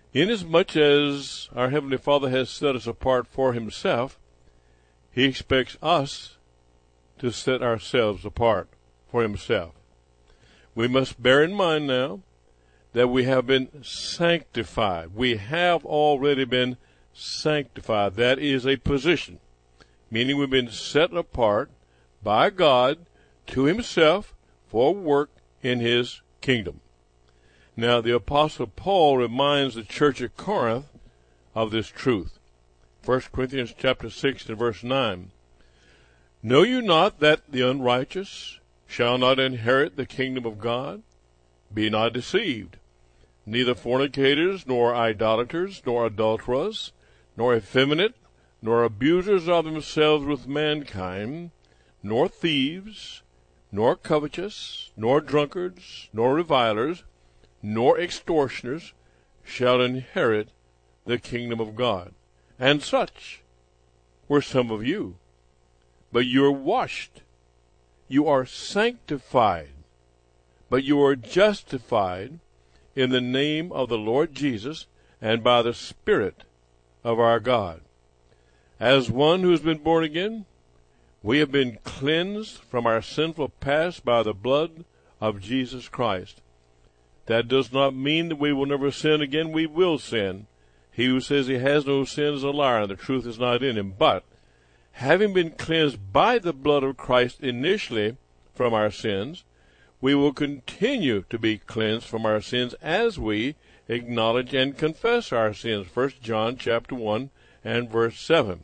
Inasmuch as our Heavenly Father has set us apart for himself, he expects us to set ourselves apart for himself. We must bear in mind now that we have been sanctified. We have already been sanctified. That is a position, meaning we've been set apart by God to himself for work in his kingdom. Now, the Apostle Paul reminds the church at Corinth of this truth. 1 Corinthians chapter 6 and verse 9. Know you not that the unrighteous shall not inherit the kingdom of God? Be not deceived. Neither fornicators, nor idolaters, nor adulterers, nor effeminate, nor abusers of themselves with mankind, nor thieves, nor covetous, nor drunkards, nor revilers, nor extortioners shall inherit the kingdom of God. And such were some of you. But you are washed, you are sanctified, but you are justified in the name of the Lord Jesus and by the Spirit of our God. As one who has been born again, we have been cleansed from our sinful past by the blood of Jesus Christ. That does not mean that we will never sin again. We will sin. He who says he has no sin is a liar, and the truth is not in him. But having been cleansed by the blood of Christ initially from our sins, we will continue to be cleansed from our sins as we acknowledge and confess our sins. 1 John chapter 1 and verse 7.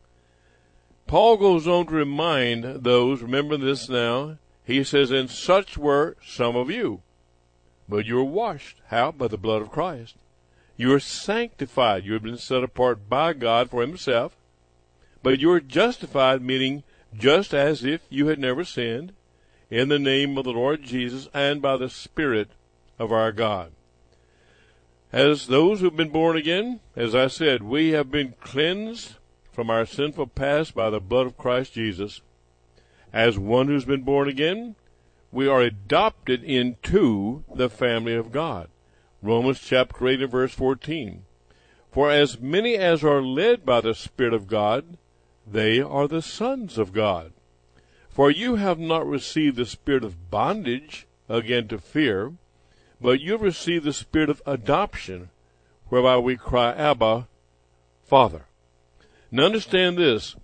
Paul goes on to remind those, remember this now, he says, and such were some of you. But you are washed. How? By the blood of Christ. You are sanctified. You have been set apart by God for himself. But you are justified, meaning just as if you had never sinned, in the name of the Lord Jesus and by the Spirit of our God. As those who have been born again, as I said, we have been cleansed from our sinful past by the blood of Christ Jesus. As one who's been born again, we are adopted into the family of God. Romans chapter 8 and verse 14. For as many as are led by the Spirit of God, they are the sons of God. For you have not received the spirit of bondage again to fear, but you have received the spirit of adoption, whereby we cry, Abba, Father. Now understand this.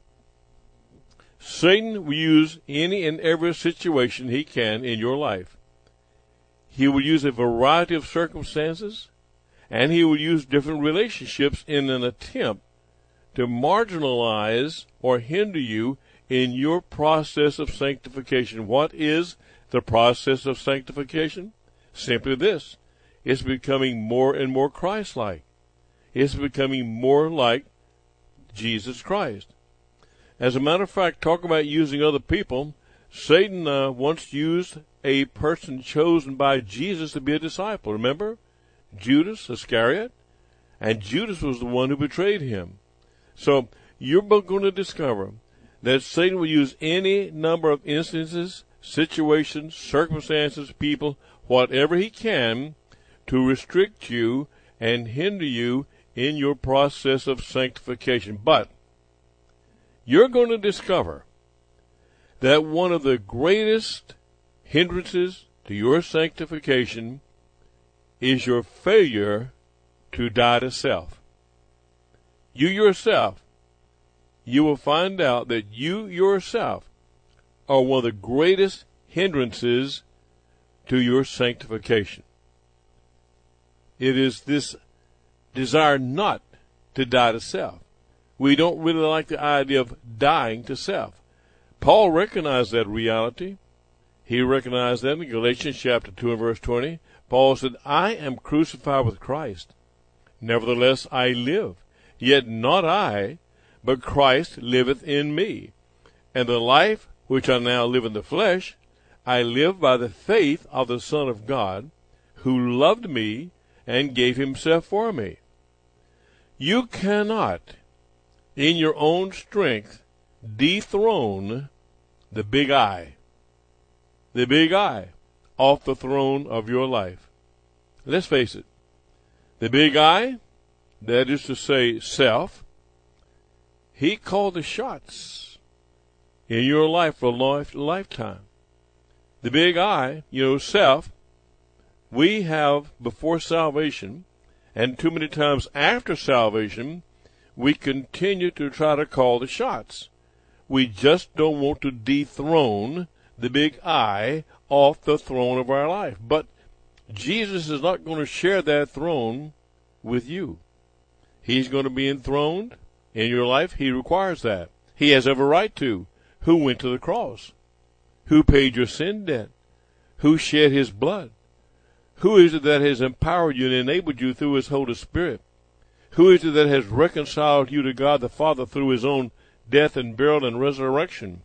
Satan will use any and every situation he can in your life. He will use a variety of circumstances, and he will use different relationships in an attempt to marginalize or hinder you in your process of sanctification. What is the process of sanctification? Simply this. It's becoming more and more Christ-like. It's becoming more like Jesus Christ. As a matter of fact, talk about using other people. Satan once used a person chosen by Jesus to be a disciple. Remember? Judas Iscariot. And Judas was the one who betrayed him. So you're both going to discover that Satan will use any number of instances, situations, circumstances, people, whatever he can, to restrict you and hinder you in your process of sanctification. But you're going to discover that one of the greatest hindrances to your sanctification is your failure to die to self. You yourself, you will find out that you yourself are one of the greatest hindrances to your sanctification. It is this desire not to die to self. We don't really like the idea of dying to self. Paul recognized that reality. He recognized that in Galatians chapter 2 and verse 20. Paul said, I am crucified with Christ. Nevertheless I live. Yet not I, but Christ liveth in me. And the life which I now live in the flesh, I live by the faith of the Son of God, who loved me and gave himself for me. You cannot, in your own strength, dethrone the big I off the throne of your life. Let's face it. The big I, that is to say self, he called the shots in your life for a lifetime. The big I, self, we have before salvation, and too many times after salvation, we continue to try to call the shots. We just don't want to dethrone the big I off the throne of our life. But Jesus is not going to share that throne with you. He's going to be enthroned in your life. He requires that. He has every right to. Who went to the cross? Who paid your sin debt? Who shed his blood? Who is it that has empowered you and enabled you through his Holy Spirit? Who is it that has reconciled you to God the Father through his own death and burial and resurrection?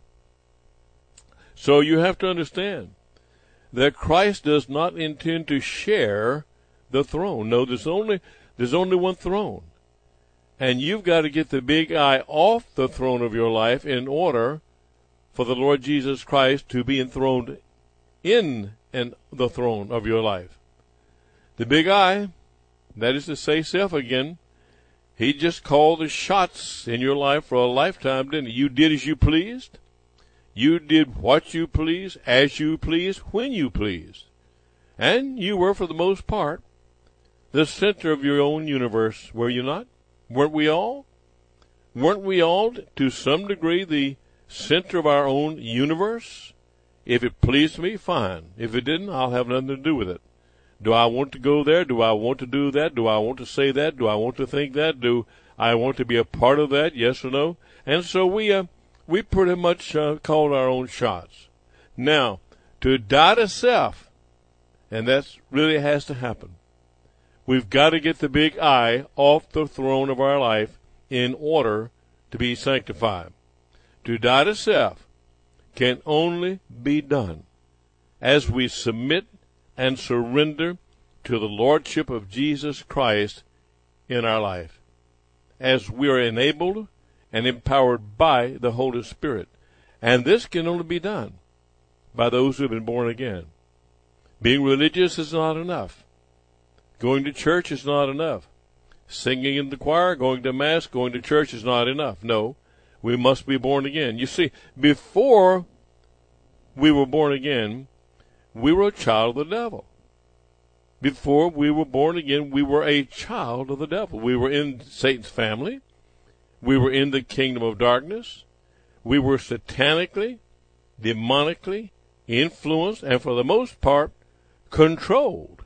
So you have to understand that Christ does not intend to share the throne. No, there's only one throne. And you've got to get the big I off the throne of your life in order for the Lord Jesus Christ to be enthroned in the throne of your life. The big I, that is to say self again, he just called the shots in your life for a lifetime, didn't he? You did as you pleased. You did what you pleased, as you pleased, when you pleased. And you were, for the most part, the center of your own universe, were you not? Weren't we all? Weren't we all, to some degree, the center of our own universe? If it pleased me, fine. If it didn't, I'll have nothing to do with it. Do I want to go there? Do I want to do that? Do I want to say that? Do I want to think that? Do I want to be a part of that? Yes or no? And so we pretty much called our own shots. Now, to die to self, and that really has to happen. We've got to get the big I off the throne of our life in order to be sanctified. To die to self can only be done as we submit and surrender to the Lordship of Jesus Christ in our life, as we are enabled and empowered by the Holy Spirit. And this can only be done by those who have been born again. Being religious is not enough. Going to church is not enough. Singing in the choir, going to Mass, going to church is not enough. No, we must be born again. You see, before we were born again, we were a child of the devil. Before we were born again, we were a child of the devil. We were in Satan's family. We were in the kingdom of darkness. We were satanically, demonically influenced, and for the most part, controlled.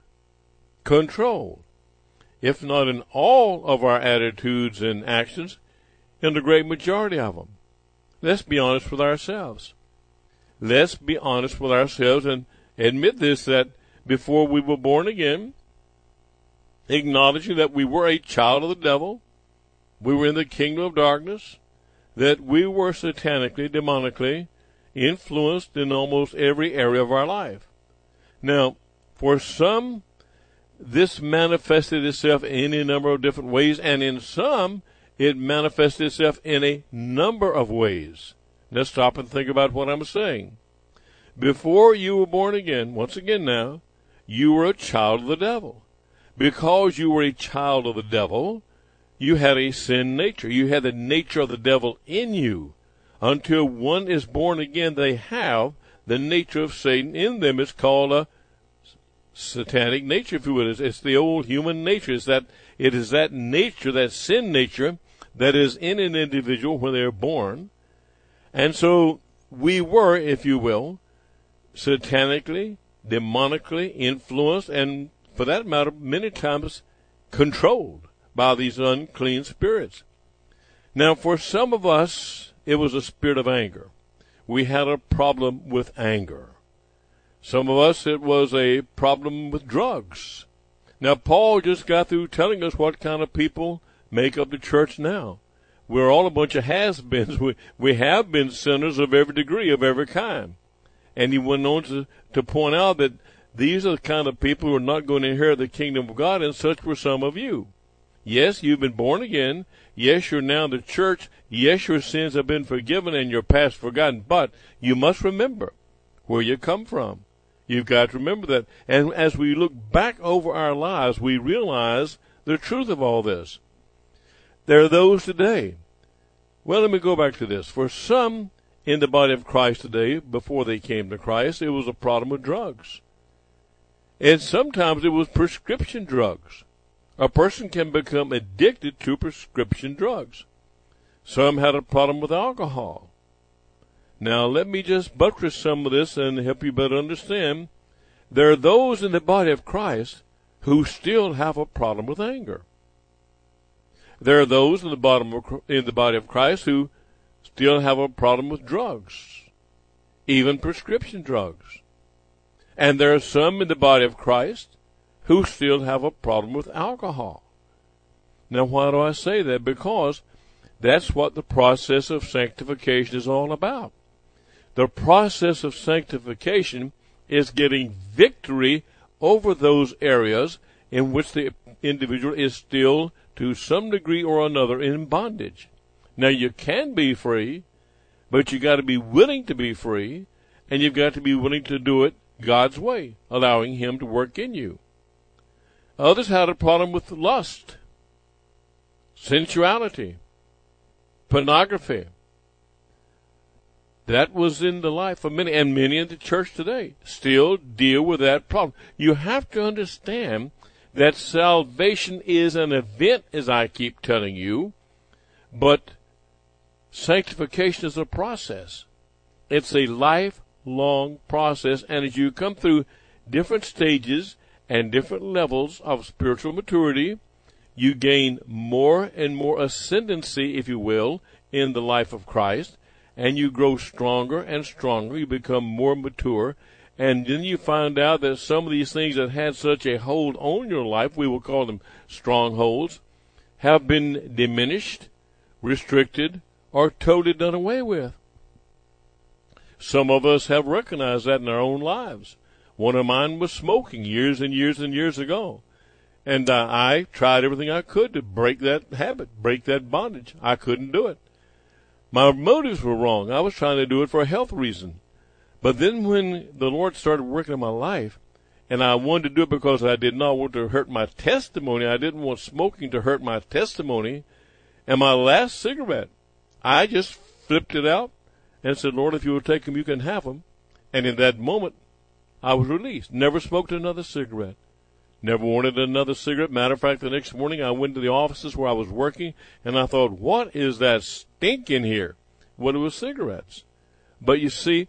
If not in all of our attitudes and actions, in the great majority of them. Let's be honest with ourselves. Let's be honest with ourselves and admit this, that before we were born again, acknowledging that we were a child of the devil, we were in the kingdom of darkness, that we were satanically, demonically influenced in almost every area of our life. Now, for some, this manifested itself in a number of different ways, and in some, it manifested itself in a number of ways. Let's stop and think about what I'm saying. Before you were born again, once again now, you were a child of the devil. Because you were a child of the devil, you had a sin nature. You had the nature of the devil in you. Until one is born again, they have the nature of Satan in them. It's called a satanic nature, if you will. It's the old human nature. It is that nature, that sin nature, that is in an individual when they're born. And so we were, if you will, satanically, demonically influenced, and for that matter, many times controlled by these unclean spirits. Now, for some of us, it was a spirit of anger. We had a problem with anger. Some of us, it was a problem with drugs. Now, Paul just got through telling us what kind of people make up the church now. We're all a bunch of has-beens. We have been sinners of every degree, of every kind. And he went on to point out that these are the kind of people who are not going to inherit the kingdom of God, and such were some of you. Yes, you've been born again. Yes, you're now in the church. Yes, your sins have been forgiven and your past forgotten. But you must remember where you come from. You've got to remember that. And as we look back over our lives, we realize the truth of all this. There are those today. Well, let me go back to this. For some in the body of Christ today, before they came to Christ, it was a problem with drugs. And sometimes it was prescription drugs. A person can become addicted to prescription drugs. Some had a problem with alcohol. Now, let me just buttress some of this and help you better understand. There are those in the body of Christ who still have a problem with anger. There are those in the body of Christ who still have a problem with drugs, even prescription drugs. And there are some in the body of Christ who still have a problem with alcohol. Now, why do I say that? Because that's what the process of sanctification is all about. The process of sanctification is getting victory over those areas in which the individual is still, to some degree or another, in bondage. Now, you can be free, but you got to be willing to be free, and you've got to be willing to do it God's way, allowing Him to work in you. Others had a problem with lust, sensuality, pornography. That was in the life of many, and many in the church today still deal with that problem. You have to understand that salvation is an event, as I keep telling you, but sanctification is a process. It's a lifelong process, and as you come through different stages and different levels of spiritual maturity, you gain more and more ascendancy, if you will, in the life of Christ, and you grow stronger and stronger. You become more mature, and then you find out that some of these things that had such a hold on your life, we will call them strongholds, have been diminished, restricted, or totally done away with. Some of us have recognized that in our own lives. One of mine was smoking years and years and years ago. And I tried everything I could to break that habit, break that bondage. I couldn't do it. My motives were wrong. I was trying to do it for a health reason. But then when the Lord started working in my life, and I wanted to do it because I did not want to hurt my testimony, I didn't want smoking to hurt my testimony, and my last cigarette, I just flipped it out and said, Lord, if you will take them, you can have them. And in that moment, I was released. Never smoked another cigarette. Never wanted another cigarette. Matter of fact, the next morning I went to the offices where I was working, and I thought, what is that stink in here? Well, it was cigarettes. But you see,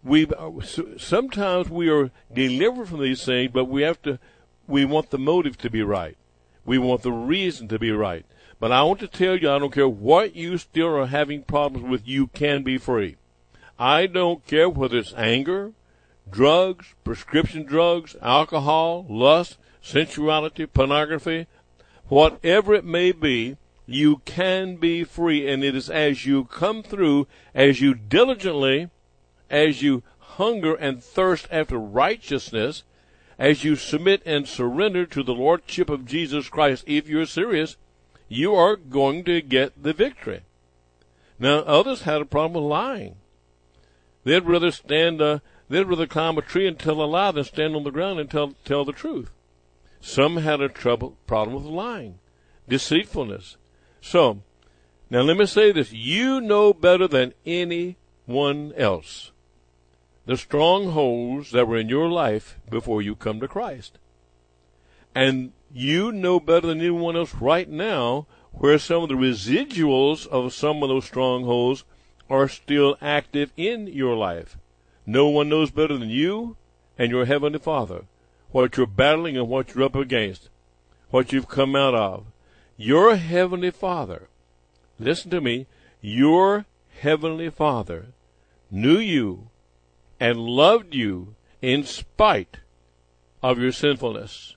sometimes we are delivered from these things, but we want the motive to be right. We want the reason to be right. But I want to tell you, I don't care what you still are having problems with, you can be free. I don't care whether it's anger, drugs, prescription drugs, alcohol, lust, sensuality, pornography, whatever it may be, you can be free. And it is as you come through, as you diligently, as you hunger and thirst after righteousness, as you submit and surrender to the Lordship of Jesus Christ, if you're serious, you are going to get the victory. Now, others had a problem with lying. They'd rather climb a tree and tell a lie than stand on the ground and tell the truth. Some had a problem with lying, deceitfulness. So, now let me say this. You know better than anyone else the strongholds that were in your life before you come to Christ. And you know better than anyone else right now where some of the residuals of some of those strongholds are still active in your life. No one knows better than you and your Heavenly Father what you're battling and what you're up against, what you've come out of. Your Heavenly Father, listen to me, your Heavenly Father knew you and loved you in spite of your sinfulness.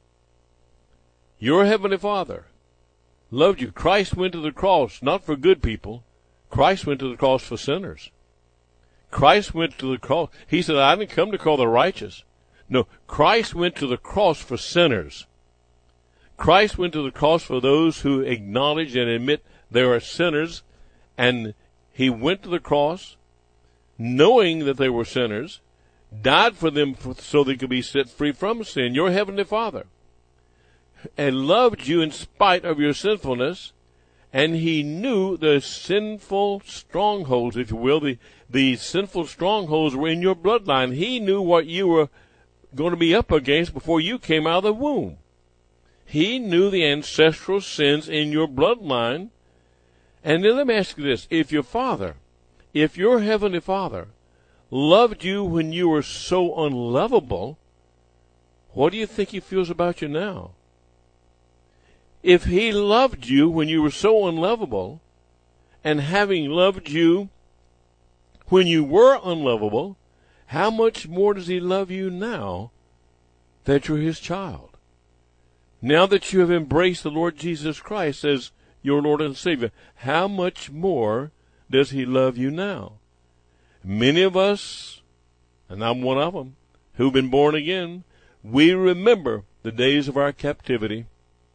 Your Heavenly Father loved you. Christ went to the cross not for good people. Christ went to the cross for sinners. Christ went to the cross. He said, I didn't come to call the righteous. No, Christ went to the cross for sinners. Christ went to the cross for those who acknowledge and admit they are sinners, and He went to the cross knowing that they were sinners, died for them so they could be set free from sin. Your Heavenly Father, and loved you in spite of your sinfulness, and he knew the sinful strongholds, if you will, the sinful strongholds were in your bloodline. He knew what you were going to be up against before you came out of the womb. He knew the ancestral sins in your bloodline. And then let me ask you this. If your heavenly Father loved you when you were so unlovable, what do you think he feels about you now? If he loved you when you were so unlovable, and having loved you when you were unlovable, how much more does he love you now that you're his child? Now that you have embraced the Lord Jesus Christ as your Lord and Savior, how much more does he love you now? Many of us, and I'm one of them, who've been born again, we remember the days of our captivity.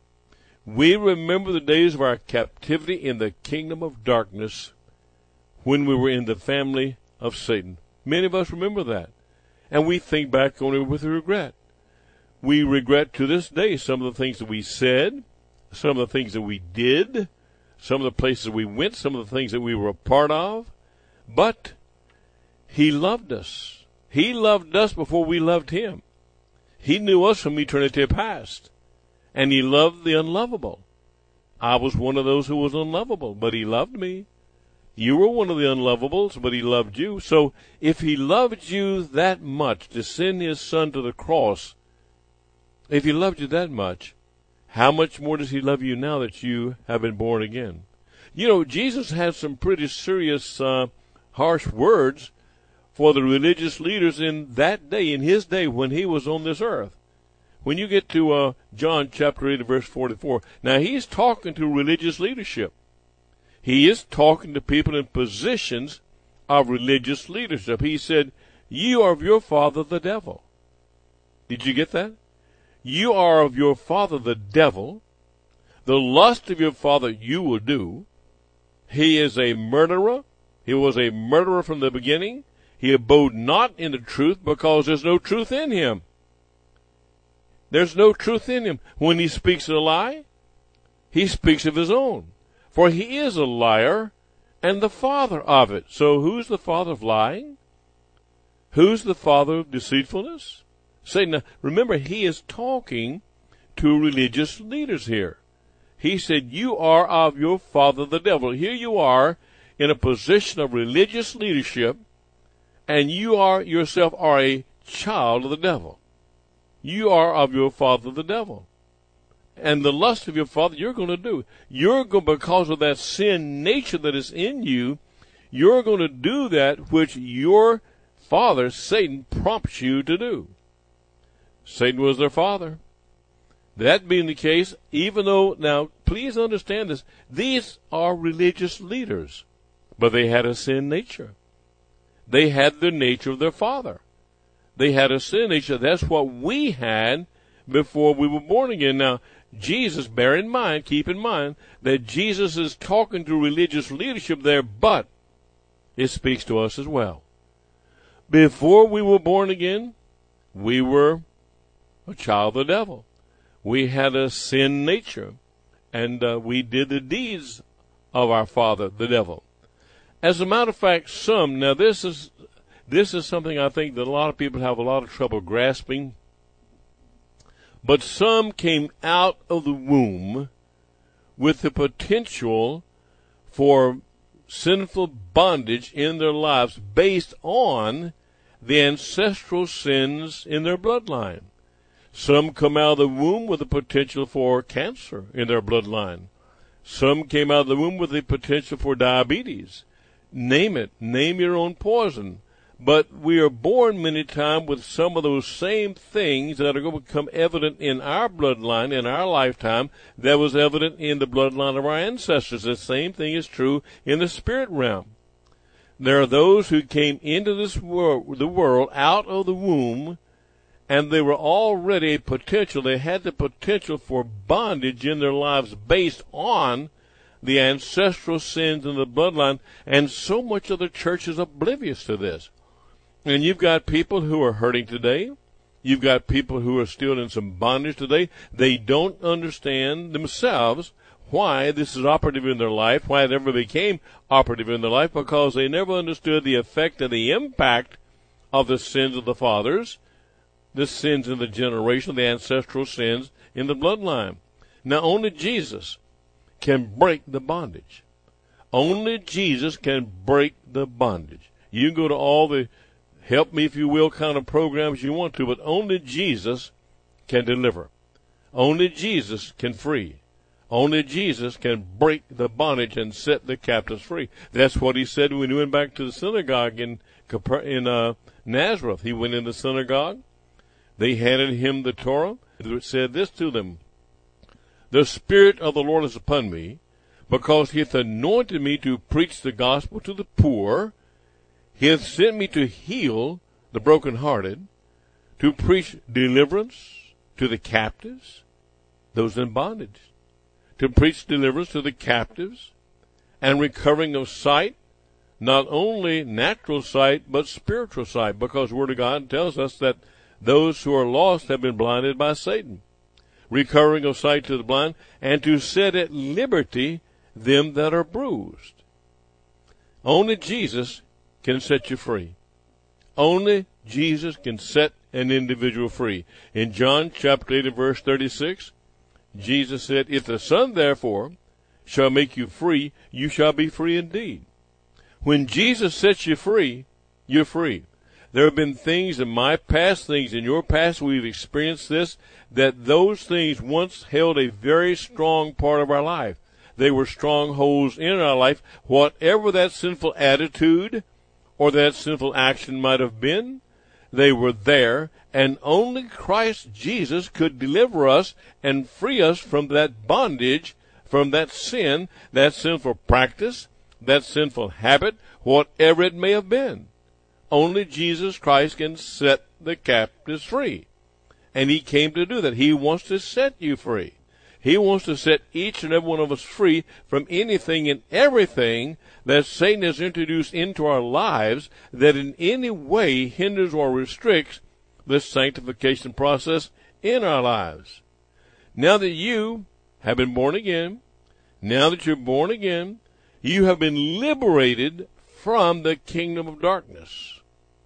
We remember the days of our captivity in the kingdom of darkness when we were in the family of Satan. Many of us remember that. And we think back on it with regret. We regret to this day some of the things that we said, some of the things that we did, some of the places we went, some of the things that we were a part of. But he loved us. He loved us before we loved him. He knew us from eternity past. And he loved the unlovable. I was one of those who was unlovable, but he loved me. You were one of the unlovables, but he loved you. So if he loved you that much to send his son to the cross, if he loved you that much, how much more does he love you now that you have been born again? You know, Jesus had some pretty serious, harsh words for the religious leaders in that day, in his day when he was on this earth. When you get to John chapter 8 verse 44, now he's talking to religious leadership. He is talking to people in positions of religious leadership. He said, you are of your father the devil. Did you get that? You are of your father the devil. The lust of your father you will do. He is a murderer. He was a murderer from the beginning. He abode not in the truth because there's no truth in him. There's no truth in him. When he speaks a lie, he speaks of his own. For he is a liar and the father of it. So who's the father of lying? Who's the father of deceitfulness? Satan. Now, remember, he is talking to religious leaders here. He said, you are of your father the devil. Here you are in a position of religious leadership, and you are yourself are a child of the devil. You are of your father the devil. And the lust of your father you're going to do. Because of that sin nature that is in you, you're going to do that which your father, Satan, prompts you to do. Satan was their father. That being the case, even though, now, please understand this, these are religious leaders, but they had a sin nature. They had the nature of their father. They had a sin nature. That's what we had before we were born again. Now, Jesus, keep in mind, that Jesus is talking to religious leadership there, but it speaks to us as well. Before we were born again, we were a child of the devil. We had a sin nature, and we did the deeds of our father, the devil. As a matter of fact, now this is something I think that a lot of people have a lot of trouble grasping. But some came out of the womb with the potential for sinful bondage in their lives based on the ancestral sins in their bloodline. Some come out of the womb with the potential for cancer in their bloodline. Some came out of the womb with the potential for diabetes. Name it. Name your own poison. But we are born many times with some of those same things that are going to become evident in our bloodline, in our lifetime, that was evident in the bloodline of our ancestors. The same thing is true in the spirit realm. There are those who came into this world, the world, out of the womb, and they were already a potential. They had the potential for bondage in their lives based on the ancestral sins in the bloodline, and so much of the church is oblivious to this. And you've got people who are hurting today. You've got people who are still in some bondage today. They don't understand themselves why this is operative in their life, why it ever became operative in their life, because they never understood the effect and the impact of the sins of the fathers, the sins in the generation, the ancestral sins in the bloodline. Now, only Jesus can break the bondage. Only Jesus can break the bondage. You can go to all the help me if you will kind of programs you want to, but only Jesus can deliver. Only Jesus can free. Only Jesus can break the bondage and set the captives free. That's what he said when he went back to the synagogue in Nazareth. He went in the synagogue. They handed him the Torah. It said this to them: "The Spirit of the Lord is upon me, because he hath anointed me to preach the gospel to the poor. He hath sent me to heal the brokenhearted, to preach deliverance to the captives," those in bondage, "to preach deliverance to the captives, and recovering of sight," not only natural sight, but spiritual sight, because the Word of God tells us that those who are lost have been blinded by Satan. "Recovering of sight to the blind, and to set at liberty them that are bruised." Only Jesus can set you free. Only Jesus can set an individual free. In John chapter 8 and verse 36, Jesus said, "If the Son therefore shall make you free, you shall be free indeed." When Jesus sets you free, you're free. There have been things in my past, things in your past, we've experienced this, that those things once held a very strong part of our life. They were strongholds in our life. Whatever that sinful attitude or that sinful action might have been, they were there, and only Christ Jesus could deliver us and free us from that bondage, from that sin, that sinful practice, that sinful habit, whatever it may have been. Only Jesus Christ can set the captives free. And he came to do that. He wants to set you free. He wants to set each and every one of us free from anything and everything that Satan has introduced into our lives that in any way hinders or restricts the sanctification process in our lives. Now that you have been born again, now that you're born again, you have been liberated from the kingdom of darkness.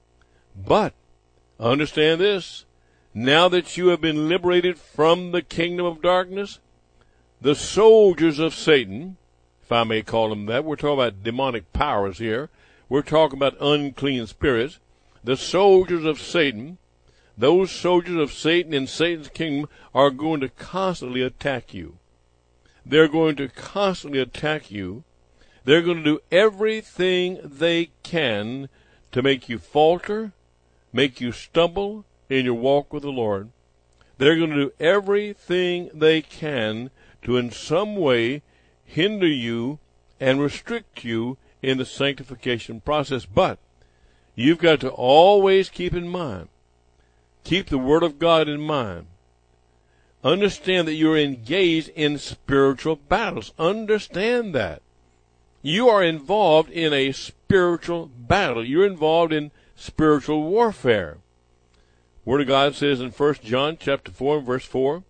But understand this: now that you have been liberated from the kingdom of darkness, the soldiers of Satan, if I may call them that, we're talking about demonic powers here, we're talking about unclean spirits, the soldiers of Satan, those soldiers of Satan in Satan's kingdom are going to constantly attack you. They're going to constantly attack you. They're going to do everything they can to make you falter, make you stumble in your walk with the Lord. They're going to do everything they can to in some way hinder you and restrict you in the sanctification process. But you've got to always keep in mind, keep the Word of God in mind. Understand that you're engaged in spiritual battles. Understand that. You are involved in a spiritual battle. You're involved in spiritual warfare. Word of God says in 1 John chapter 4 and verse 4,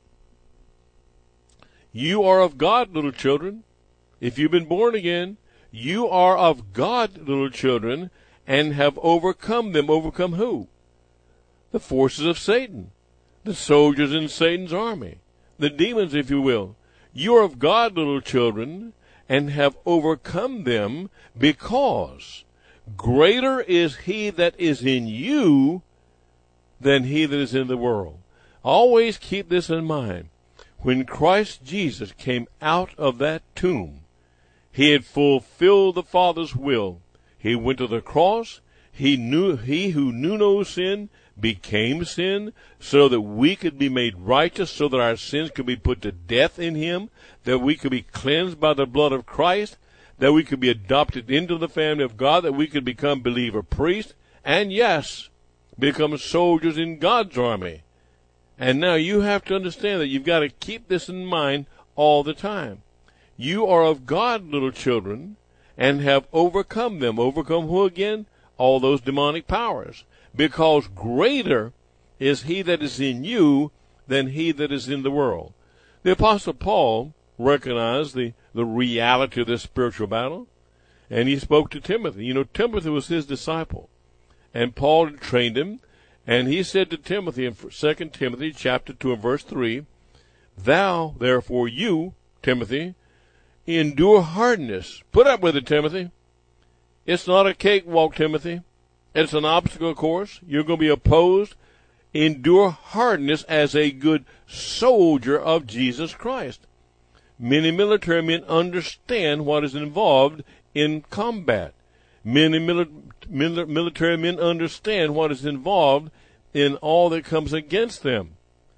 "You are of God, little children." If you've been born again, you are of God, little children, and have overcome them. Overcome who? The forces of Satan, the soldiers in Satan's army, the demons, if you will. You are of God, little children, and have overcome them, because greater is he that is in you than he that is in the world. Always keep this in mind. When Christ Jesus came out of that tomb, he had fulfilled the Father's will. He went to the cross. He who knew no sin became sin, so that we could be made righteous, so that our sins could be put to death in him, that we could be cleansed by the blood of Christ, that we could be adopted into the family of God, that we could become believer priests, and yes, become soldiers in God's army. And now you have to understand that you've got to keep this in mind all the time. You are of God, little children, and have overcome them. Overcome who again? All those demonic powers. Because greater is he that is in you than he that is in the world. The Apostle Paul recognized the reality of this spiritual battle, and he spoke to Timothy. You know, Timothy was his disciple, and Paul had trained him, and he said to Timothy in 2 Timothy chapter 2 and verse 3, "Thou, therefore, you, Timothy, endure hardness." Put up with it, Timothy. It's not a cakewalk, Timothy. It's an obstacle course. You're going to be opposed. Endure hardness as a good soldier of Jesus Christ. Many military men understand what is involved in combat. Many military men understand what is involved in all that comes against them.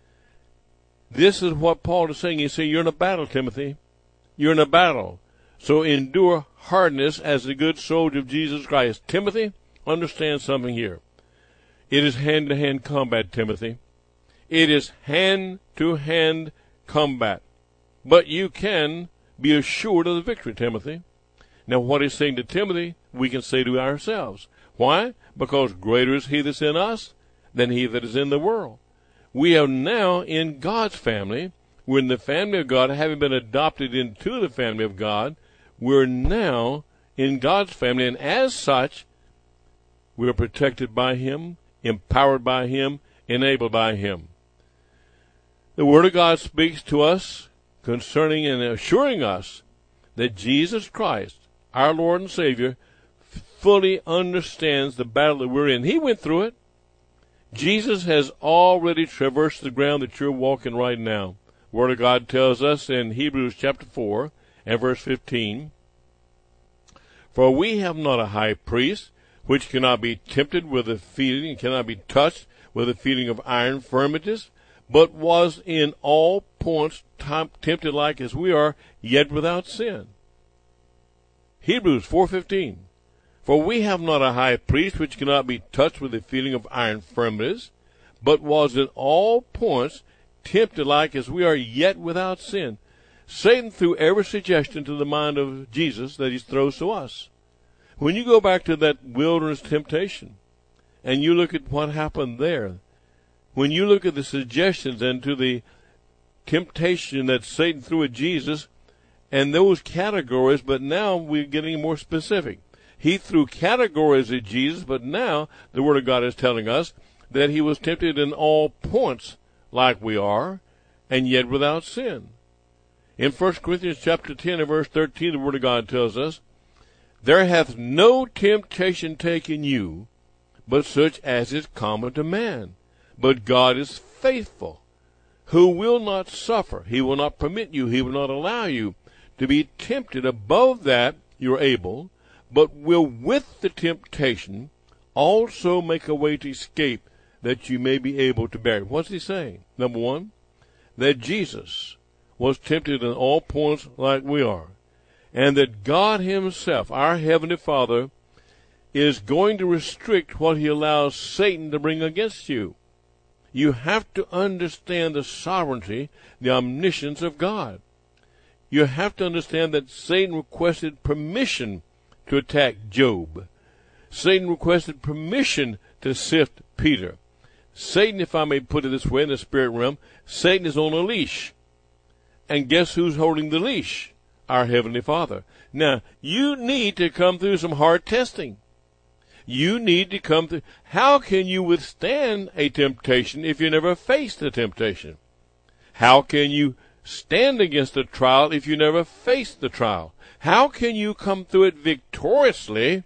This is what Paul is saying. He says, you're in a battle, Timothy. You're in a battle. So endure hardness as a good soldier of Jesus Christ. Timothy, understand something here. It is hand-to-hand combat, Timothy. It is hand-to-hand combat. But you can be assured of the victory, Timothy. Now, what he's saying to Timothy, we can say to ourselves. Why? Because greater is he that's in us than he that is in the world. We are now in God's family. We're in the family of God, having been adopted into the family of God. We're now in God's family, and as such, we're protected by him, empowered by him, enabled by him. The Word of God speaks to us concerning and assuring us that Jesus Christ, our Lord and Savior, fully understands the battle that we're in. He went through it. Jesus has already traversed the ground that you're walking right now. The Word of God tells us in Hebrews chapter 4 and verse 15, "For we have not a high priest which cannot be tempted with the feeling, cannot be touched with the feeling of our infirmities, but was in all points tempted like as we are, yet without sin." Hebrews 4:15, "For we have not a high priest which cannot be touched with the feeling of our infirmities, but was in all points tempted like as we are, yet without sin." Satan threw every suggestion to the mind of Jesus that he throws to us. When you go back to that wilderness temptation, and you look at what happened there, when you look at the suggestions and to the temptation that Satan threw at Jesus, and those categories, but now we're getting more specific. He threw categories at Jesus, but now the Word of God is telling us that he was tempted in all points like we are, and yet without sin. In 1 Corinthians chapter 10 and verse 13, the Word of God tells us, "There hath no temptation taken you, but such as is common to man. But God is faithful, who will not suffer." He will not permit you, he will not allow you to be tempted above that you're able, but will with the temptation also make a way to escape, that you may be able to bear it. What's he saying? Number one, that Jesus was tempted in all points like we are, and that God himself, our Heavenly Father, is going to restrict what he allows Satan to bring against you. You have to understand the sovereignty, the omniscience of God. You have to understand that Satan requested permission to attack Job. Satan requested permission to sift Peter. Satan, if I may put it this way in the spirit realm, Satan is on a leash. And guess who's holding the leash? Our Heavenly Father. Now, you need to come through some hard testing. You need to come through. How can you withstand a temptation if you never faced a temptation? How can you stand against a trial if you never faced the trial? How can you come through it victoriously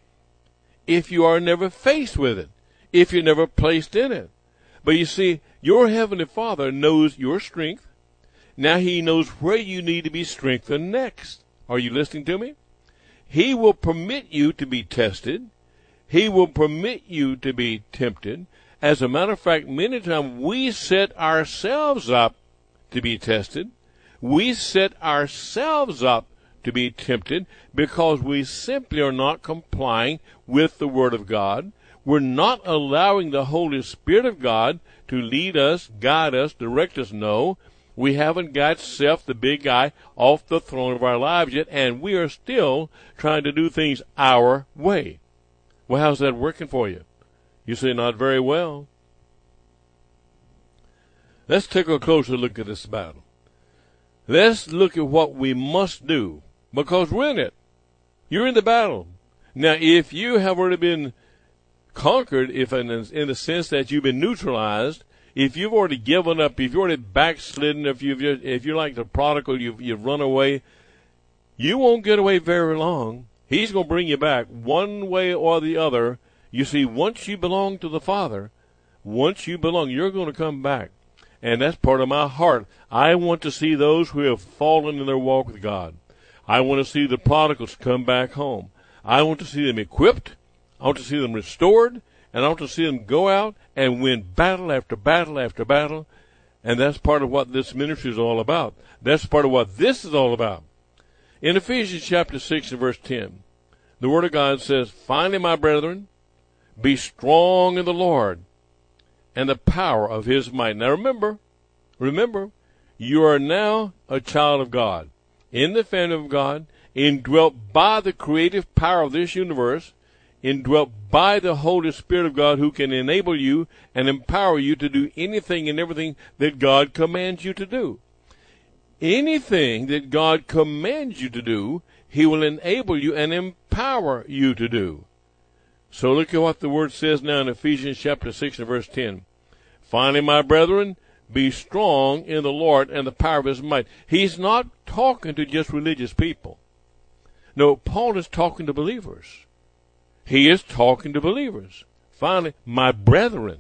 if you are never faced with it, if you're never placed in it? But you see, your Heavenly Father knows your strength. Now he knows where you need to be strengthened next. Are you listening to me? He will permit you to be tested. He will permit you to be tempted. As a matter of fact, many times we set ourselves up to be tested. We set ourselves up to be tempted because we simply are not complying with the Word of God. We're not allowing the Holy Spirit of God to lead us, guide us, direct us. No, we haven't got self, the big guy, off the throne of our lives yet, and we are still trying to do things our way. Well, how's that working for you? You say, not very well. Let's take a closer look at this battle. Let's look at what we must do, because we're in it. You're in the battle. Now, if you have already been conquered, if in the sense that you've been neutralized, if you've already given up, if you've already backslidden, if you're like the prodigal, you've run away, you won't get away very long. He's going to bring you back one way or the other. You see, once you belong to the Father, you're going to come back. And that's part of my heart. I want to see those who have fallen in their walk with God. I want to see the prodigals come back home. I want to see them equipped. I want to see them restored. And I want to see them go out and win battle after battle after battle. And that's part of what this ministry is all about. That's part of what this is all about. In Ephesians chapter 6 and verse 10, the Word of God says, "Finally, my brethren, be strong in the Lord and the power of his might." Now remember, you are now a child of God, in the family of God, indwelt by the creative power of this universe, indwelt by the Holy Spirit of God, who can enable you and empower you to do anything and everything that God commands you to do. Anything that God commands you to do, he will enable you and empower you to do. So look at what the Word says now in Ephesians chapter 6 and verse 10. "Finally, my brethren, be strong in the Lord and the power of his might." He's not talking to just religious people. No, Paul is talking to believers. He is talking to believers. Finally, my brethren,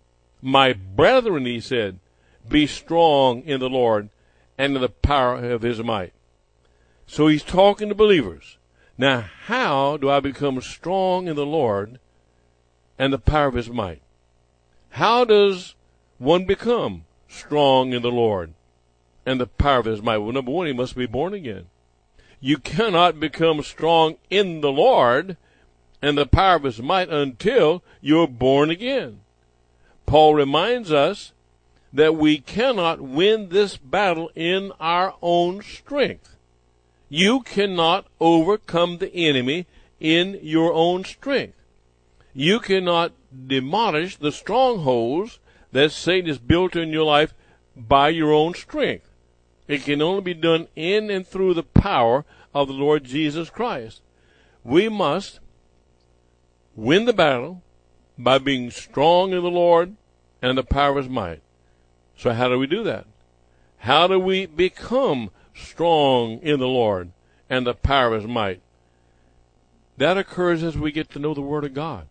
he said, be strong in the Lord and in the power of his might. So he's talking to believers. Now, how do I become strong in the Lord and the power of his might? How does one become strong in the Lord and the power of his might? Well, number one, he must be born again. You cannot become strong in the Lord and the power of his might until you're born again. Paul reminds us that we cannot win this battle in our own strength. You cannot overcome the enemy in your own strength. You cannot demolish the strongholds that Satan has built in your life by your own strength. It can only be done in and through the power of the Lord Jesus Christ. We must win the battle by being strong in the Lord and the power of his might. So how do we do that? How do we become strong in the Lord and the power of his might? That occurs as we get to know the Word of God.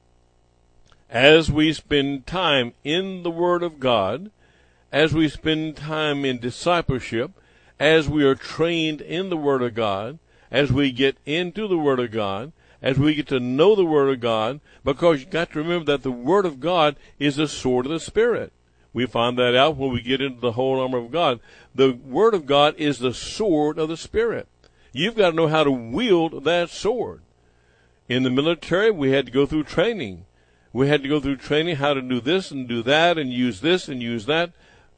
As we spend time in the Word of God, as we spend time in discipleship, as we are trained in the Word of God, as we get into the Word of God, as we get to know the Word of God, because you've got to remember that the Word of God is the sword of the Spirit. We find that out when we get into the whole armor of God. The Word of God is the sword of the Spirit. You've got to know how to wield that sword. In the military, we had to go through training. We had to go through training how to do this and do that and use this and use that.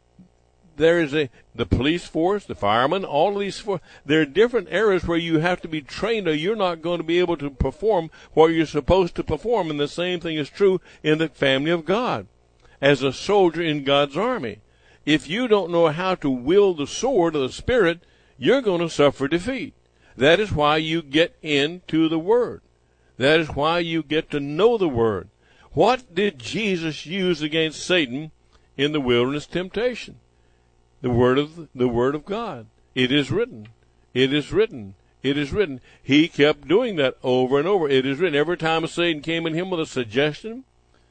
There is the police force, the firemen, all of these. There are different areas where you have to be trained or you're not going to be able to perform what you're supposed to perform. And the same thing is true in the family of God. As a soldier in God's army, if you don't know how to wield the sword of the Spirit, you're going to suffer defeat. That is why you get into the Word. That is why you get to know the Word. What did Jesus use against Satan in the wilderness temptation? The word of God. It is written. It is written. It is written. He kept doing that over and over. It is written. Every time Satan came at him with a suggestion,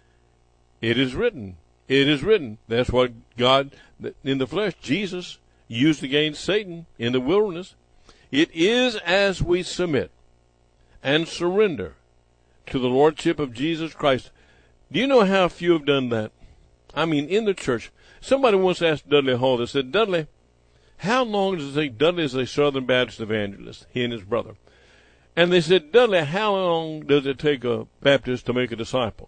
it is written. It is written. That's what God, in the flesh, Jesus, used against Satan in the wilderness. It is as we submit and surrender to the Lordship of Jesus Christ. Do you know how few have done that? I mean, in the church. Somebody once asked Dudley Hall, they said, Dudley, how long does it take? Dudley is a Southern Baptist evangelist, he and his brother. And they said, Dudley, how long does it take a Baptist to make a disciple?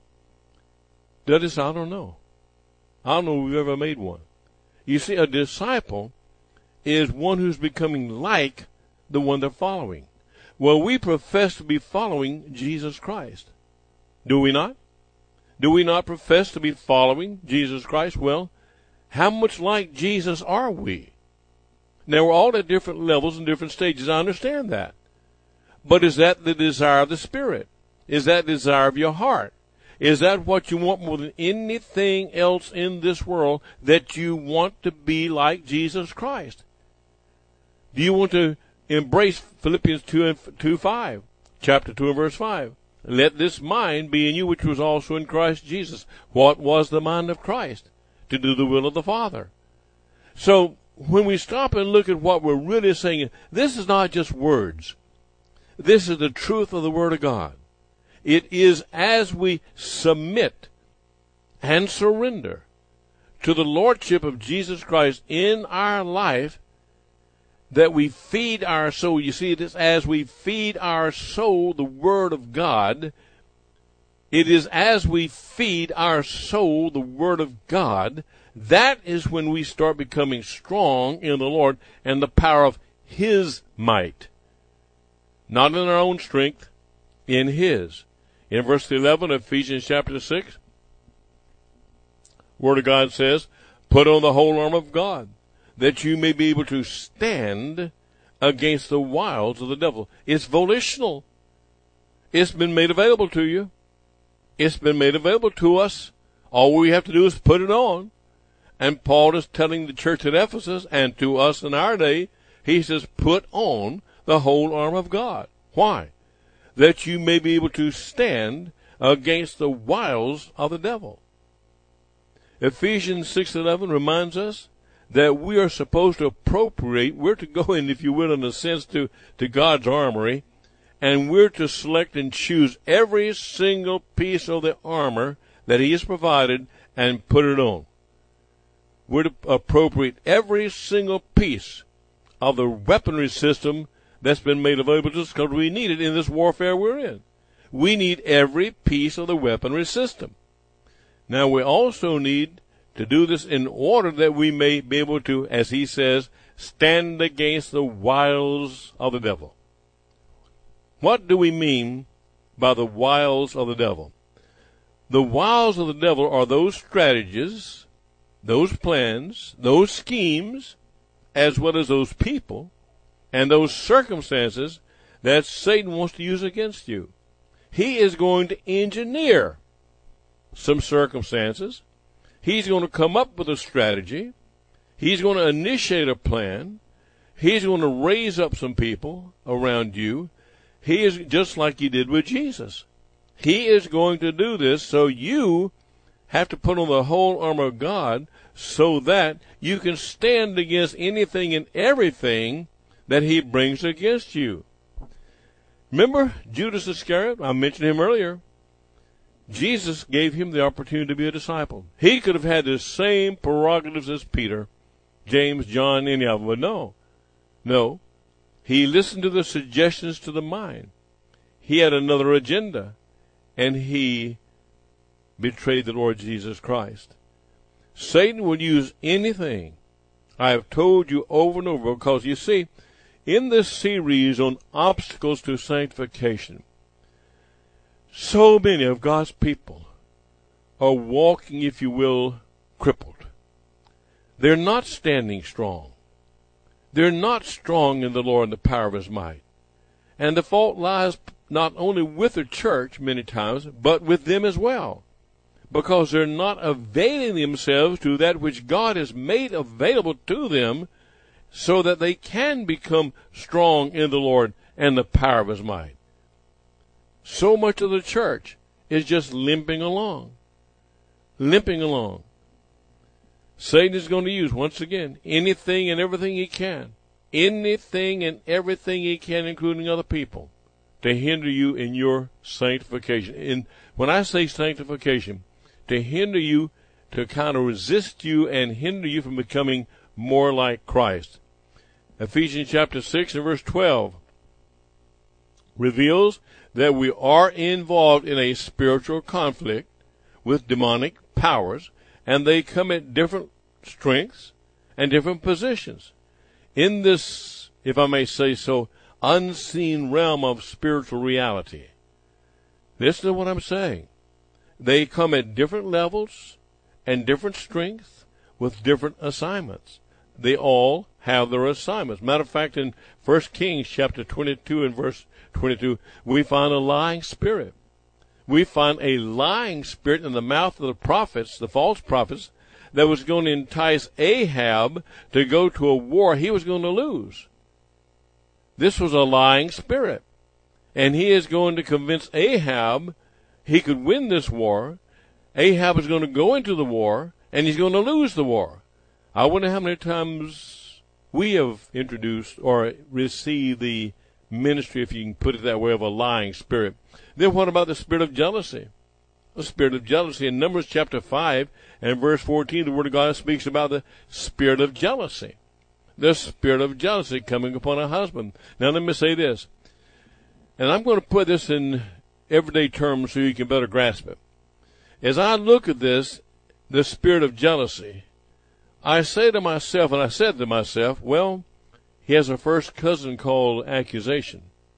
Dudley said, I don't know. I don't know if we've ever made one. You see, a disciple is one who's becoming like the one they're following. Well, we profess to be following Jesus Christ. Do we not? Do we not profess to be following Jesus Christ? Well, How much like Jesus are we? Now, we're all at different levels and different stages. I understand that. But is that the desire of the Spirit? Is that the desire of your heart? Is that what you want more than anything else in this world, that you want to be like Jesus Christ? Do you want to embrace Philippians 2:5, chapter 2 and verse 5? Let this mind be in you which was also in Christ Jesus. What was the mind of Christ? To do the will of the Father. So when we stop and look at what we're really saying, this is not just words. This is the truth of the Word of God. It is as we submit and surrender to the Lordship of Jesus Christ in our life that we feed our soul. You see, it is as we feed our soul the Word of God. It is as we feed our soul the Word of God. That is when we start becoming strong in the Lord and the power of His might. Not in our own strength, in His. In verse 11 of Ephesians chapter 6, Word of God says, put on the whole armor of God, that you may be able to stand against the wiles of the devil. It's volitional. It's been made available to you. It's been made available to us. All we have to do is put it on. And Paul is telling the church at Ephesus and to us in our day, he says, put on the whole armor of God. Why? That you may be able to stand against the wiles of the devil. Ephesians 6:11 reminds us that we are supposed to appropriate, we're to go in, if you will, in a sense, to God's armory, and we're to select and choose every single piece of the armor that He has provided and put it on. We're to appropriate every single piece of the weaponry system that's been made available to us, because we need it in this warfare we're in. We need every piece of the weaponry system. Now, we also need to do this in order that we may be able to, as he says, stand against the wiles of the devil. What do we mean by the wiles of the devil? The wiles of the devil are those strategies, those plans, those schemes, as well as those people and those circumstances that Satan wants to use against you. He is going to engineer some circumstances. He's going to come up with a strategy. He's going to initiate a plan. He's going to raise up some people around you. He is just like he did with Jesus. He is going to do this, so you have to put on the whole armor of God so that you can stand against anything and everything that he brings against you. Remember Judas Iscariot? I mentioned him earlier. Jesus gave him the opportunity to be a disciple. He could have had the same prerogatives as Peter, James, John, any of them, but no. He listened to the suggestions to the mind. He had another agenda, and he betrayed the Lord Jesus Christ. Satan will use anything. I have told you over and over, because you see, in this series on obstacles to sanctification, so many of God's people are walking, if you will, crippled. They're not standing strong. They're not strong in the Lord and the power of His might. And the fault lies not only with the church many times, but with them as well, because they're not availing themselves to that which God has made available to them so that they can become strong in the Lord and the power of His might. So much of the church is just limping along. Satan is going to use, once again, anything and everything he can, including other people, to hinder you in your sanctification. And when I say sanctification, to hinder you, to kind of resist you and hinder you from becoming more like Christ. Ephesians chapter 6 and verse 12 reveals that we are involved in a spiritual conflict with demonic powers, and they come at different strengths and different positions. In this, if I may say so, unseen realm of spiritual reality. Listen to what I'm saying. They come at different levels and different strengths with different assignments. They all have their assignments. Matter of fact, in 1 Kings chapter 22 and verse 22, we find a lying spirit. We find a lying spirit in the mouth of the prophets, the false prophets, that was going to entice Ahab to go to a war he was going to lose. This was a lying spirit. And he is going to convince Ahab he could win this war. Ahab is going to go into the war, and he's going to lose the war. I wonder how many times we have introduced or received the ministry, if you can put it that way, of a lying spirit. Then what about the spirit of jealousy? The spirit of jealousy. In Numbers chapter 5 and verse 14, the Word of God speaks about the spirit of jealousy. The spirit of jealousy coming upon a husband. Now let me say this, and I'm going to put this in everyday terms so you can better grasp it. As I look at this, the spirit of jealousy, I say to myself, and I said to myself, well, he has a first cousin called accusation.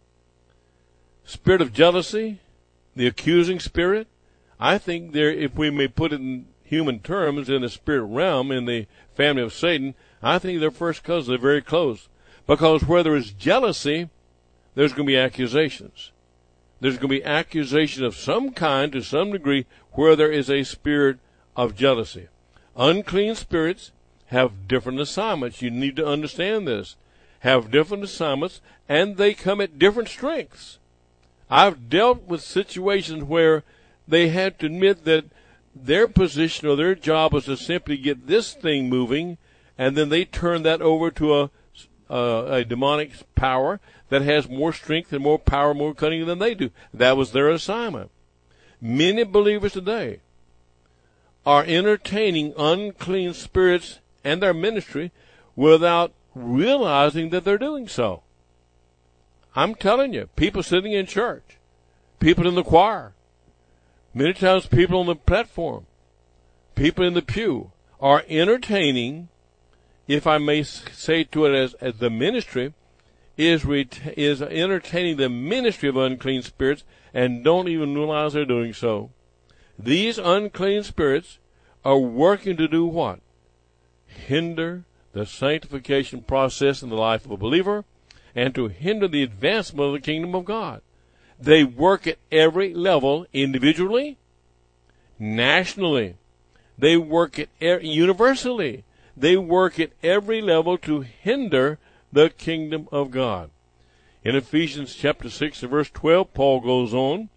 Spirit of jealousy, the accusing spirit, I think there, if we may put it in human terms, in the spirit realm, in the family of Satan, I think they're first cousins. They're very close. Because where there is jealousy, there's going to be accusations. There's going to be accusation of some kind to some degree where there is a spirit of jealousy. Unclean spirits have different assignments. You need to understand this. Have different assignments, and they come at different strengths. I've dealt with situations where they had to admit that their position or their job was to simply get this thing moving, and then they turn that over to a demonic power that has more strength and more power, more cunning than they do. That was their assignment. Many believers today are entertaining unclean spirits and their ministry without realizing that they're doing so. I'm telling you, people sitting in church, people in the choir, many times people on the platform, people in the pew are entertaining, if I may say to it as the ministry, is entertaining the ministry of unclean spirits and don't even realize they're doing so. These unclean spirits are working to do what? Hinder the sanctification process in the life of a believer and to hinder the advancement of the kingdom of God. They work at every level, individually, nationally. They work at universally. They work at every level to hinder the kingdom of God. In Ephesians chapter 6 and verse 12, Paul goes on,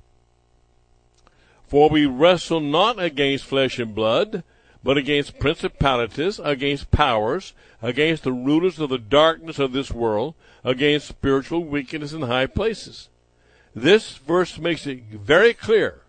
"For we wrestle not against flesh and blood, but against principalities, against powers, against the rulers of the darkness of this world, against spiritual wickedness in high places." This verse makes it very clear,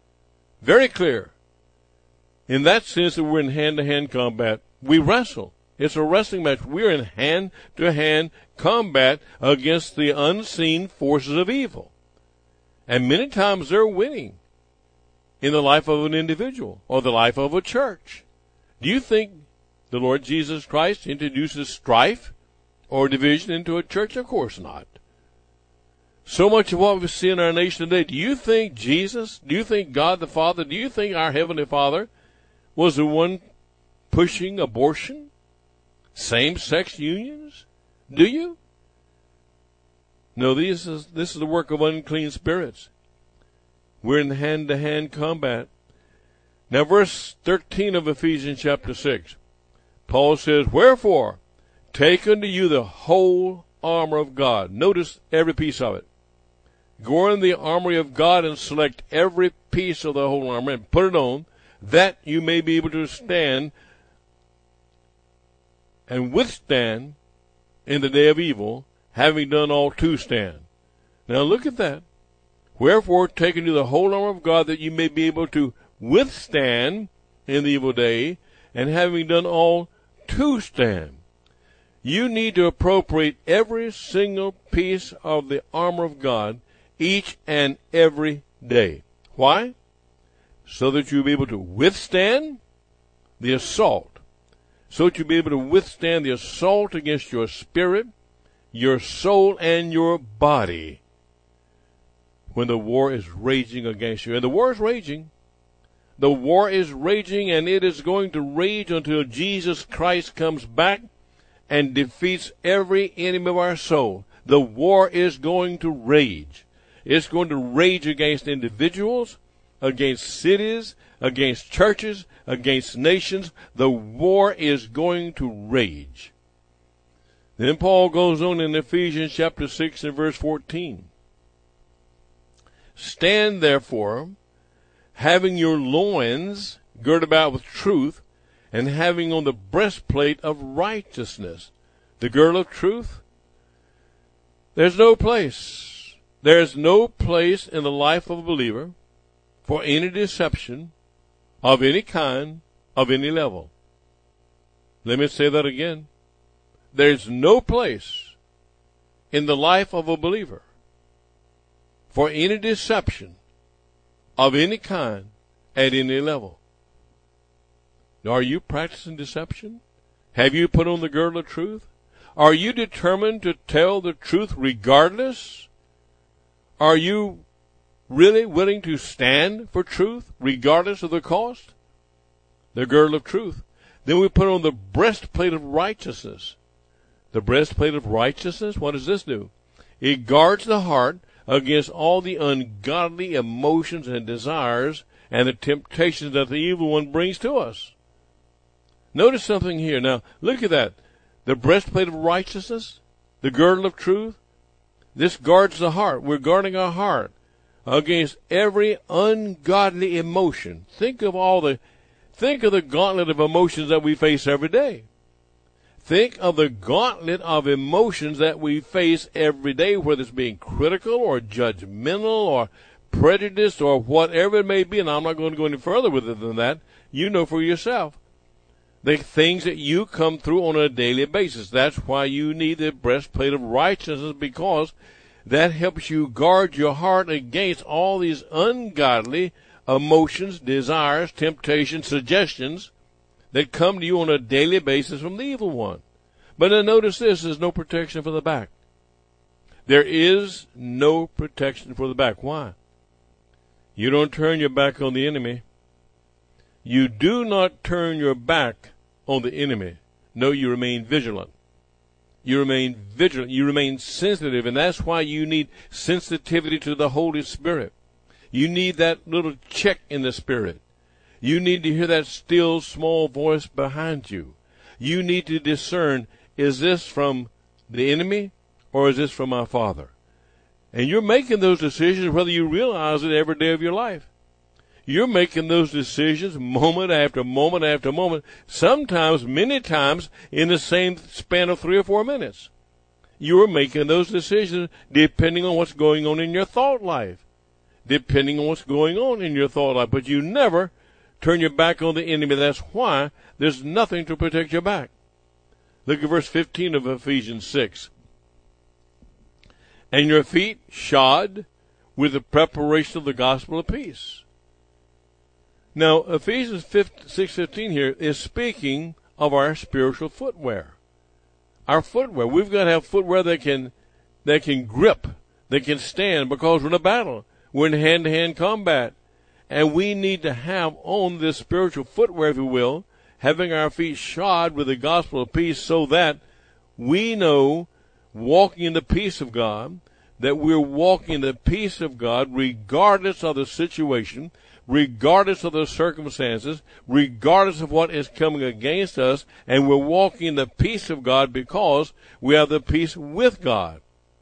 in that sense that we're in hand-to-hand combat. We wrestle. It's a wrestling match. We're in hand-to-hand combat against the unseen forces of evil. And many times they're winning in the life of an individual or the life of a church. Do you think the Lord Jesus Christ introduces strife or division into a church? Of course not. So much of what we see in our nation today, do you think Jesus, do you think God the Father, do you think our Heavenly Father was the one pushing abortion, same-sex unions? Do you? No, this is the work of unclean spirits. We're in hand-to-hand combat. Now, verse 13 of Ephesians chapter 6, Paul says, "Wherefore, take unto you the whole armor of God." Notice every piece of it. Go in the armory of God and select every piece of the whole armor and put it on, that you may be able to stand and withstand in the day of evil, having done all to stand. Now look at that. "Wherefore, take unto you the whole armor of God, that you may be able to withstand in the evil day, and having done all to stand." You need to appropriate every single piece of the armor of God each and every day. Why? So that you'll be able to withstand the assault. So that you'll be able to withstand the assault against your spirit, your soul, and your body when the war is raging against you. And the war is raging. The war is raging, and it is going to rage until Jesus Christ comes back and defeats every enemy of our soul. The war is going to rage. It's going to rage against individuals, against cities, against churches, against nations. The war is going to rage. Then Paul goes on in Ephesians chapter 6 and verse 14. Stand therefore, having your loins girt about with truth, and having on the breastplate of righteousness. The girdle of truth. There's no place in the life of a believer for any deception of any kind, of any level. Let me say that again. There's no place in the life of a believer for any deception of any kind at any level. Are you practicing deception? Have you put on the girdle of truth? Are you determined to tell the truth regardless? Are you really willing to stand for truth regardless of the cost? The girdle of truth. Then we put on the breastplate of righteousness. The breastplate of righteousness, what does this do? It guards the heart against all the ungodly emotions and desires and the temptations that the evil one brings to us. Notice something here. Now, look at that. The breastplate of righteousness, the girdle of truth, this guards the heart. We're guarding our heart against every ungodly emotion. Think of the gauntlet of emotions that we face every day. Think of the gauntlet of emotions that we face every day, whether it's being critical or judgmental or prejudiced or whatever it may be. And I'm not going to go any further with it than that. You know for yourself. The things that you come through on a daily basis. That's why you need the breastplate of righteousness, because that helps you guard your heart against all these ungodly emotions, desires, temptations, suggestions that come to you on a daily basis from the evil one. But then notice this, there's no protection for the back. There is no protection for the back. Why? You don't turn your back on the enemy. You do not turn your back on the enemy. No, you remain vigilant. You remain vigilant. You remain sensitive, and that's why you need sensitivity to the Holy Spirit. You need that little check in the Spirit. You need to hear that still, small voice behind you. You need to discern, is this from the enemy or is this from my Father? And you're making those decisions whether you realize it every day of your life. You're making those decisions moment after moment after moment, sometimes, many times, in the same span of 3 or 4 minutes. You're making those decisions depending on what's going on in your thought life. Depending on what's going on in your thought life. But you never turn your back on the enemy. That's why there's nothing to protect your back. Look at verse 15 of Ephesians 6. And your feet shod with the preparation of the gospel of peace. Now, Ephesians 6:15 here is speaking of our spiritual footwear. Our footwear. We've got to have footwear that can grip, that can stand, because we're in a battle. We're in hand-to-hand combat. And we need to have on this spiritual footwear, if you will, having our feet shod with the gospel of peace, so that we know, walking in the peace of God, that we're walking in the peace of God regardless of the situation, regardless of the circumstances, regardless of what is coming against us, and we're walking in the peace of God because we have the peace with God.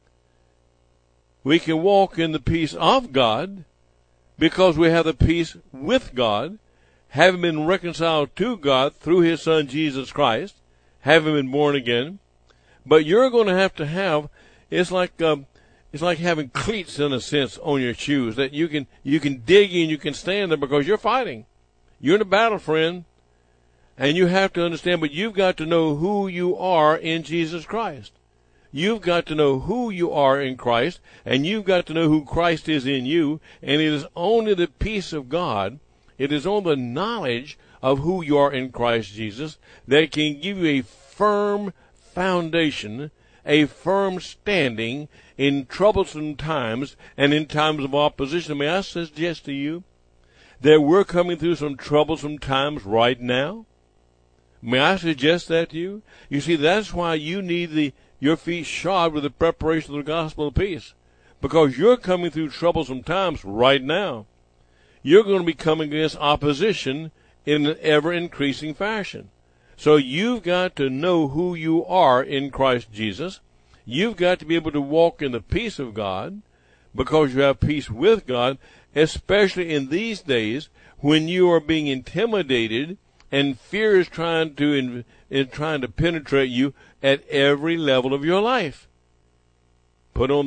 We can walk in the peace of God because we have the peace with God, having been reconciled to God through His Son Jesus Christ, having been born again. But you're going to have, it's like having cleats in a sense on your shoes that you can dig in, you can stand there because you're fighting. You're in a battle, friend, and you have to understand. But you've got to know who you are in Jesus Christ. You've got to know who you are in Christ, and you've got to know who Christ is in you, and it is only the peace of God, it is only the knowledge of who you are in Christ Jesus that can give you a firm foundation, a firm standing in troublesome times and in times of opposition. May I suggest to you that we're coming through some troublesome times right now? May I suggest that to you? You see, that's why you need your feet shod with the preparation of the gospel of peace. Because you're coming through troublesome times right now. You're going to be coming against opposition in an ever-increasing fashion. So you've got to know who you are in Christ Jesus. You've got to be able to walk in the peace of God, because you have peace with God, especially in these days when you are being intimidated and fear is trying to penetrate you at every level of your life. Put on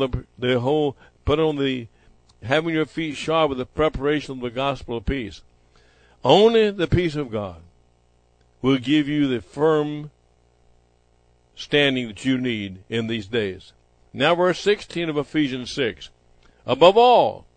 having your feet shod with the preparation of the gospel of peace. Only the peace of God will give you the firm standing that you need in these days. Now verse 16 of Ephesians 6. Above all,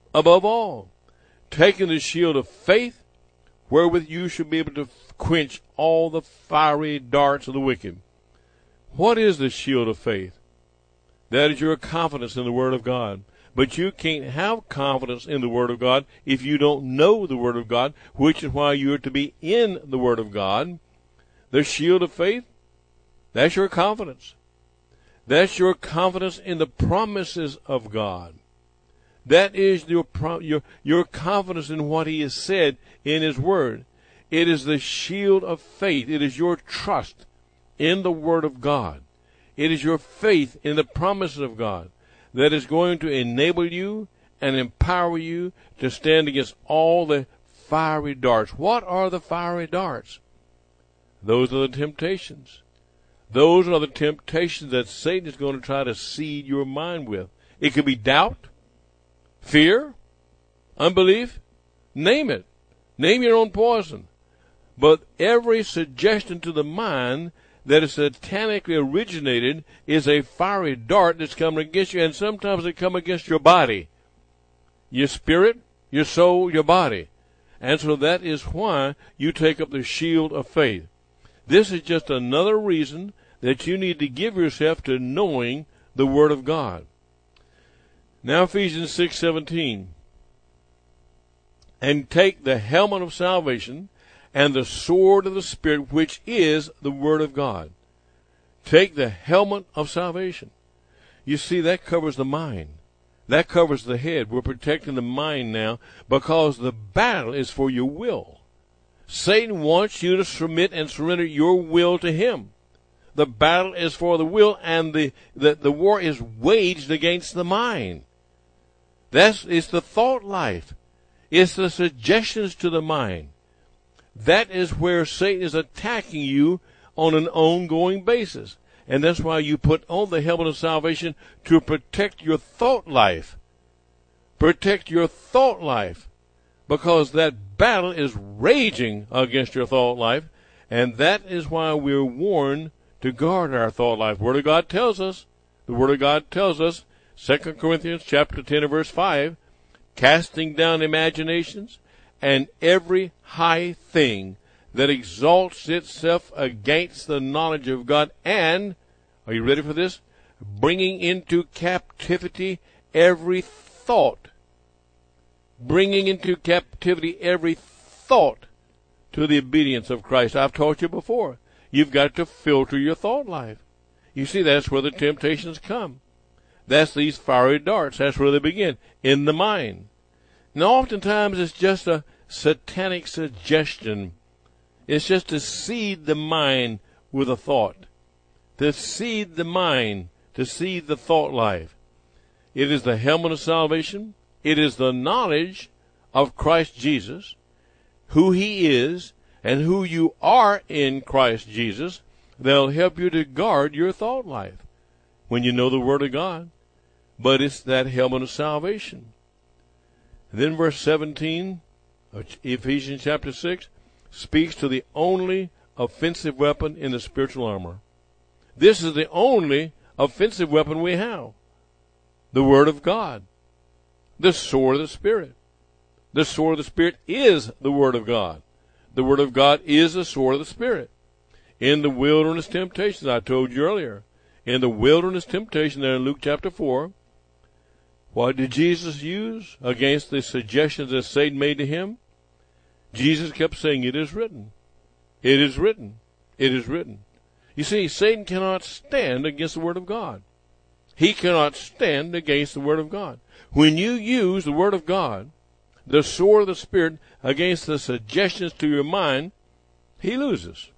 taking the shield of faith, wherewith you should be able to quench all the fiery darts of the wicked. What is the shield of faith? That is your confidence in the Word of God. But you can't have confidence in the Word of God if you don't know the Word of God, which is why you are to be in the Word of God. The shield of faith, that's your confidence. That's your confidence in the promises of God. That is your confidence in what He has said in His Word. It is the shield of faith. It is your trust in the Word of God. It is your faith in the promises of God that is going to enable you and empower you to stand against all the fiery darts. What are the fiery darts? Those are the temptations. Those are the temptations that Satan is going to try to seed your mind with. It could be doubt, fear, unbelief, name it. Name your own poison. But every suggestion to the mind that is satanically originated is a fiery dart that's coming against you, and sometimes they come against your body, your spirit, your soul, your body. And so that is why you take up the shield of faith. This is just another reason that you need to give yourself to knowing the Word of God. Now Ephesians 6:17. And take the helmet of salvation and the sword of the Spirit, which is the Word of God. Take the helmet of salvation. You see, that covers the mind. That covers the head. We're protecting the mind now because the battle is for your will. Satan wants you to submit and surrender your will to him. The battle is for the will, and the war is waged against the mind. It's the thought life. It's the suggestions to the mind. That is where Satan is attacking you on an ongoing basis. And that's why you put on the helmet of salvation to protect your thought life. Protect your thought life. Because that battle is raging against your thought life. And that is why we're warned to guard our thought life. The Word of God tells us, 2 Corinthians chapter 10 and verse 5, casting down imaginations and every high thing that exalts itself against the knowledge of God, and, are you ready for this? Bringing into captivity every thought. Bringing into captivity every thought to the obedience of Christ. I've taught you before. You've got to filter your thought life. You see, that's where the temptations come. That's these fiery darts. That's where they begin, in the mind. Now, oftentimes it's just a satanic suggestion. It's just to seed the mind with a thought. To seed the mind, to seed the thought life. It is the helmet of salvation. It is the knowledge of Christ Jesus, who He is, and who you are in Christ Jesus, that'll help you to guard your thought life when you know the Word of God. But it's that helmet of salvation. And then verse 17 of Ephesians chapter 6 speaks to the only offensive weapon in the spiritual armor. This is the only offensive weapon we have. The Word of God. The sword of the Spirit. The sword of the Spirit is the Word of God. The Word of God is the sword of the Spirit. In the wilderness temptations, I told you earlier, in the wilderness temptation there in Luke chapter 4, what did Jesus use against the suggestions that Satan made to him? Jesus kept saying, it is written. It is written. It is written. You see, Satan cannot stand against the Word of God. He cannot stand against the Word of God. When you use the Word of God, the sword of the Spirit, against the suggestions to your mind, he loses.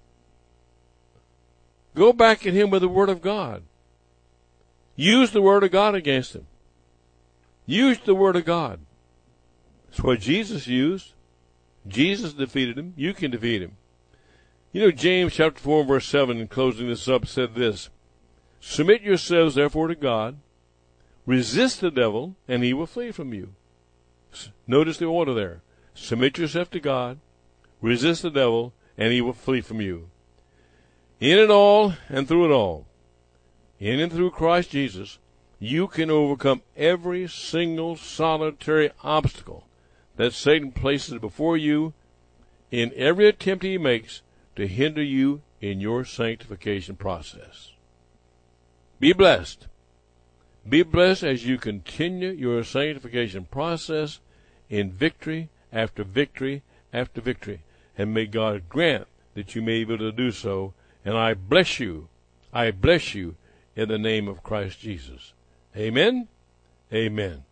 Go back at him with the Word of God. Use the Word of God against him. Use the Word of God. That's what Jesus used. Jesus defeated him. You can defeat him. You know, James chapter 4, verse 7, in closing this up, said this: Submit yourselves, therefore, to God. Resist the devil, and he will flee from you. Notice the order there. Submit yourself to God. Resist the devil, and he will flee from you. In it all and through it all, in and through Christ Jesus, you can overcome every single solitary obstacle that Satan places before you in every attempt he makes to hinder you in your sanctification process. Be blessed. Be blessed as you continue your sanctification process in victory after victory after victory. And may God grant that you may be able to do so. And I bless you. I bless you in the name of Christ Jesus. Amen. Amen.